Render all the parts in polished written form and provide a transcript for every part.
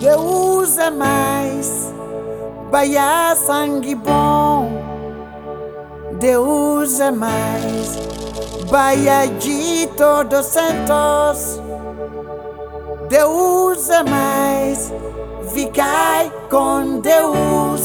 Deus é mais, Bahia sangue bom. Deus é mais, Bahia de Todos Santos. Deus é mais, ficai com Deus.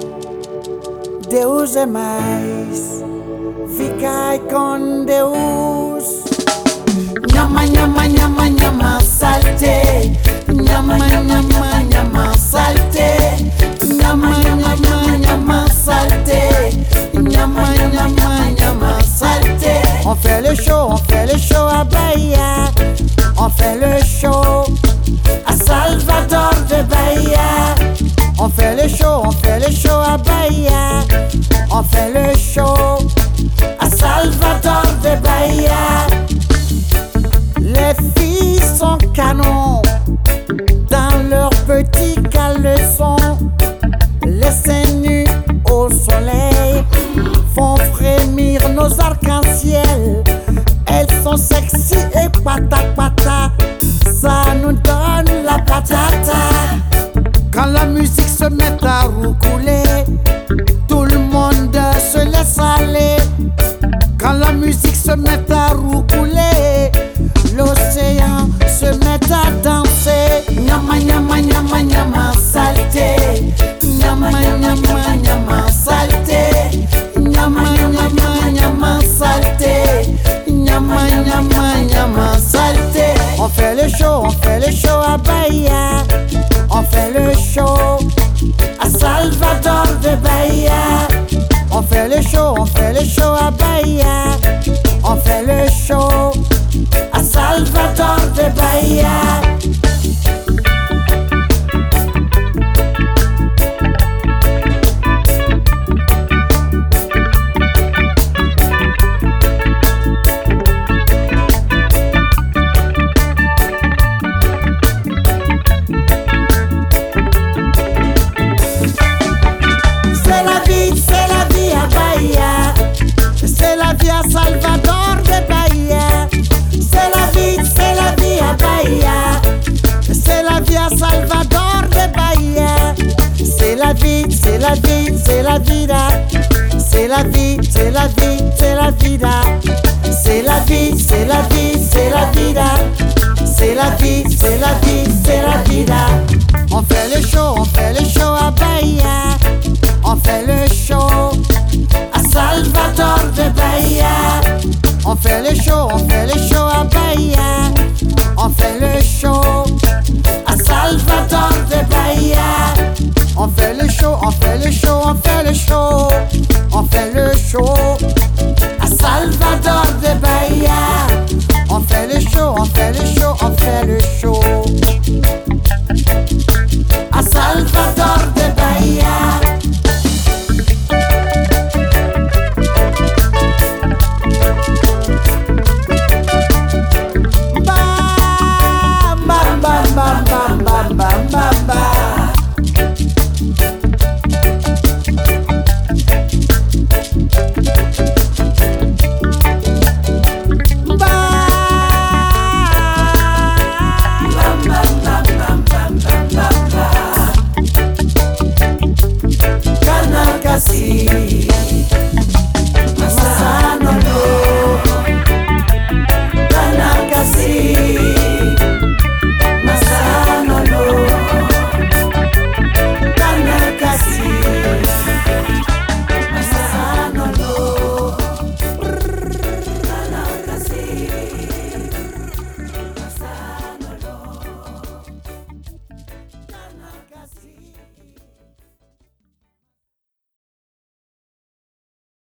Deus é mais, ficai com Deus. Nhama, nhama, nhama, nhama, salte. Nhama, nhama, nhama, salte. Nhama, nhama, nhama, salte. Nyama, nyama, nyama, salte. On fait le show à Bahia. On fait le show à Salvador de Bahia. On fait le show à Bahia. On fait le show à Salvador de Bahia. Les filles sont canons dans leurs petits caleçons. Les seins nus au soleil font frémir nos arcs-en-ciel. Elles sont sexy et pata, ça nous donne la patata. Quand la musique se met à roucouler, tout le monde se laisse aller. Quand la musique se met à roucouler, l'océan se met à danser. Nyama, nyama, nyama, nyama, salte. Nyama, nyama, nyama, salte. Nyama, nyama, nyama, salte. Nyama, nyama, nyama, salte. On fait le show à Bahia. On fait le show à Salvador de Bahia. On fait le show à Bahia. On fait le show à Salvador de Bahia. C'est la vie à Salvador de Bahia. C'est la vie à Bahia. C'est la vie à Salvador de Bahia. C'est la vie, c'est la vie, c'est la vida. C'est la vie, c'est la vie, c'est la vida. C'est la vie, c'est la vie, c'est la vida. C'est la vie, c'est la vie, c'est la vida. On fait le show à Bahia. On fait le show à Salvador de Bahia. On fait le show à Bahia.